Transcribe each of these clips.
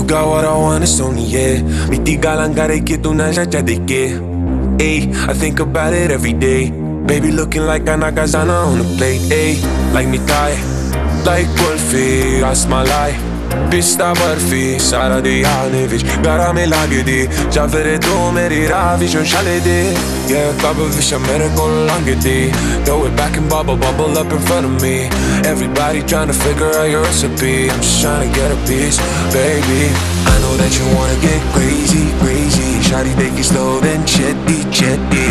You got what I want, it's only yeah. Miti galangare ke tu na ja deke. Ayy, I think about it every day. Baby looking like a nakazana on the plate. Ayy, like me tie, like Wolfie, that's my life. Pista bărfi, sara de Ianovic. Gara me lage de Javere do meri ravi jo shale de. Yeah, kaba visha mere go lange de. Throw it back and bubble up in front of me. Everybody trying to figure out your recipe. I'm just trying to get a piece, baby. I know that you wanna get crazy, crazy. Shawty take it slow, then chetty, chetty.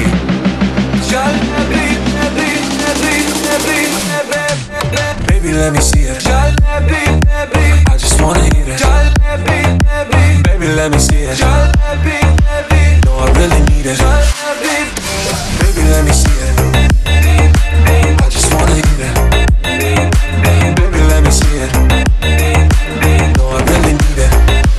Baby, let me see it. I just wanna hear it. Baby, let me see it. No, I really need it. Baby, let me see it. I just wanna hear it. Baby, let me see it. No, I really need it.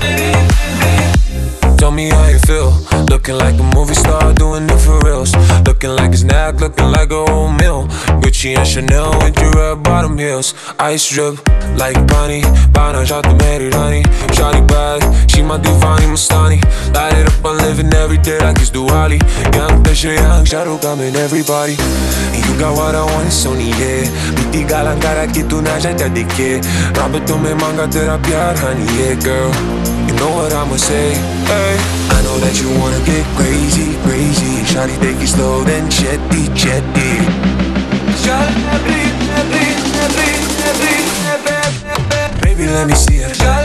Tell me how you feel. Looking like a movie star, doing it for reals. Looking like a snack, looking like a whole meal. Gucci and Chanel with your red bottom heels. Ice drip like Bonnie, Bana shot the Mary Rani. Shawty bad, she my divine Mustani. Light it up, I'm living every day like it's Diwali. Young Fisher, young Shadow coming everybody. And you got what I want, it's only yeah. Miti galangara ki tu na janta deke. Rabe to me manga tera pyar, honey, yeah girl. You know what I'ma say, hey. I know that you wanna get crazy, crazy. Shawty take it slow, then chetty, chetty. Baby, let me see it.